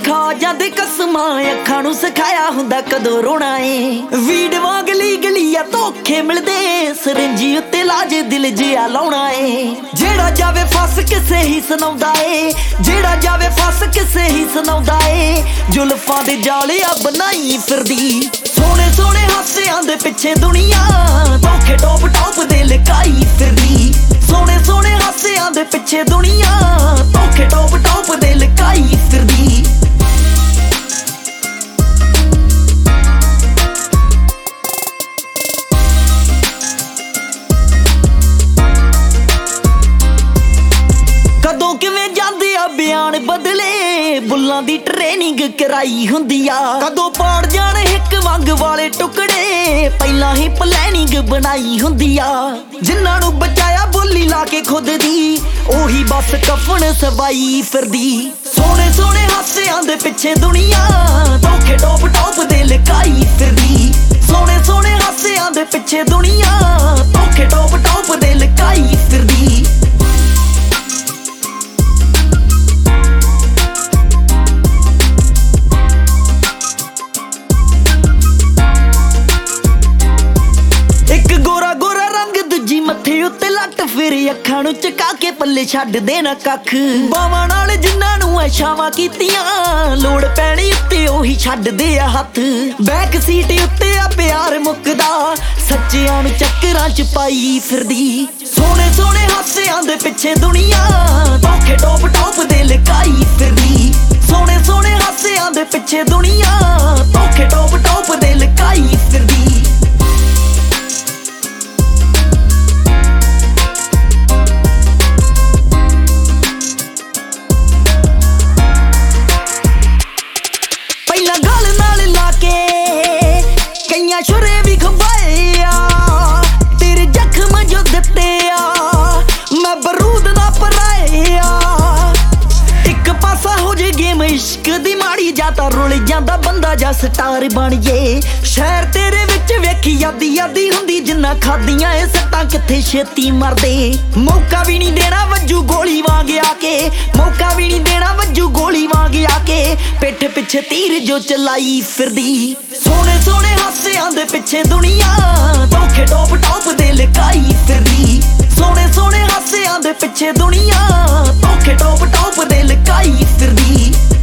खा जांदे कसमां अखां नूं सिखाया हुंदा कदों रोना ए वीड वांग लीगलिया धोखे मिलदे सरंजी उत्ते लाजे दिल जिया लाउणा ए जेड़ा जावे फस किसे ही सुनाउंदा ए जेड़ा जावे फस किसे ही सुनाउंदा ए जुल्फां दे जालिया बनाई फिरदी सोहणे सोहणे हासियां दे पिछे दुनिया धोखे टॉप टॉप दे लकाई फिरदी सोहणे सोहणे हासियां दे पिछे दुनिया धोखे टॉप टॉप दे लकाई फिरदी कदों किवें जांदे आ बयान बदले बुल्लां दी ट्रेनिंग कराई हुंदी आ कदों पाड़ जाण हिक वंग वाले टुकड़े पहलां ही प्लैनिंग बनाई हुंदी आ जिन्हां नूं बचाया बोली ला के खुद दी ओही बस कफन सवाई फिरदी सोहणे सोहणे हासियां दे पिछे दुनिया धोखे टॉप टॉप दे लकाई फिरदी सोहणे सोहणे हासियां दे पिछे दुनिया धोखे टॉप टॉप दे लकाई फिरदी फिर अखां नूं चका के पल्ले छड्ड देना कख बावां नाल जिन्हां नूं ऐ छावां कीतियां लोड़ पैणी उत्ते ओही छड्ड दे आ हत्थ बैक सीट उत्ते आ प्यार मुकदा सच्चियां नूं चक्करां च पाई फिरदी सोहणे सोहणे हासियां दे पिछे दुनिया धोखे टॉप टॉप दे लकाई फिरदी सोहणे सोहणे हासियां दे पिछे दुनिया धोखे टॉप टॉप दे लकाई फिरदी छुरे भी खंबाए आ तेरे जख्म जो दिते आ मैं बरूद ना पराए आ एक पासा हो जे गेम इश्क दी माड़ी जाता रुल जांदा बंदा जा स्टार बन जे शहर तेरे विच वेखी यादी यादी हुंदी जिन्ना खादियां ए सट्टां किथे छेती मरदे मौका भी नहीं देना वज्जू गोली वांग आके मौका भी नहीं देना वज्जू गोली वांग आके पिठ पिछे तीर जो चलाई फिरदी सोहणे सोहणे हासियां दे पिछे दुनिया धोखे टॉप टॉप दे लकाई फिरदी सोहणे सोहणे हासियां दे पिछे दुनिया धोखे टॉप टॉप दे लकाई फिरदी